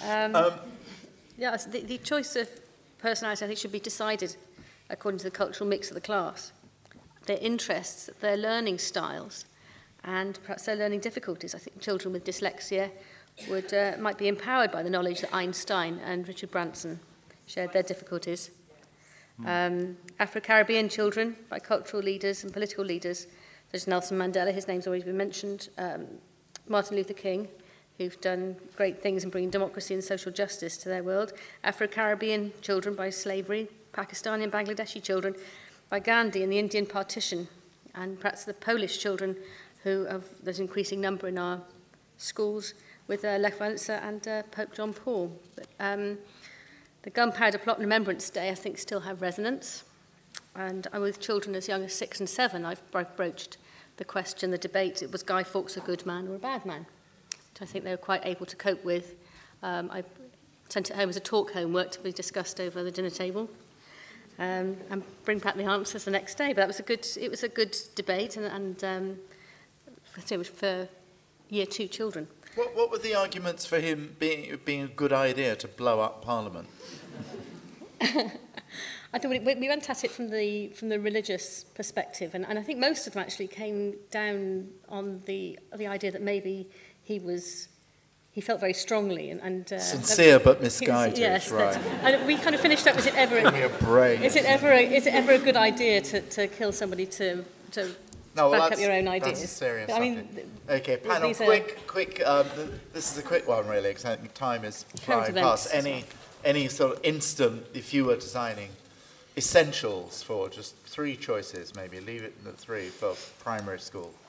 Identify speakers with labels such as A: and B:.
A: Yes, the choice of personality, I think, should be decided according to the cultural mix of the class, their interests, their learning styles, and perhaps their learning difficulties. I think children with dyslexia might be empowered by the knowledge that Einstein and Richard Branson shared their difficulties. Afro-Caribbean children by cultural leaders and political leaders, such as Nelson Mandela, his name's already been mentioned, Martin Luther King, who've done great things in bringing democracy and social justice to their world. Afro-Caribbean children by slavery, Pakistani and Bangladeshi children by Gandhi and the Indian partition, and perhaps the Polish children who have, there's an increasing number in our schools with Lech Walesa and Pope John Paul. But, the Gunpowder Plot and Remembrance Day, I think, still have resonance. And with children as young as 6 and 7, I've broached the question, the debate, was Guy Fawkes a good man or a bad man? Which I think they were quite able to cope with. I sent it home as a talk homework to be discussed over the dinner table. And bring back the answers the next day. But it was a good debate, and it was for Year 2 children.
B: What were the arguments for him being a good idea to blow up Parliament?
A: I think we went at it from the religious perspective, and I think most of them actually came down on the idea that maybe he felt very strongly and
B: sincere but misguided.
A: Yes,
B: right.
A: And we kind of finished up. Is it ever a good idea to kill somebody to back up your own ideas?
B: That's a serious.
A: I mean,
B: okay, panel, quick. This is a quick one, really, because I think time is flying past. Any sort of instant, if you were designing essentials for just 3 choices, maybe leave it in the 3 for primary school.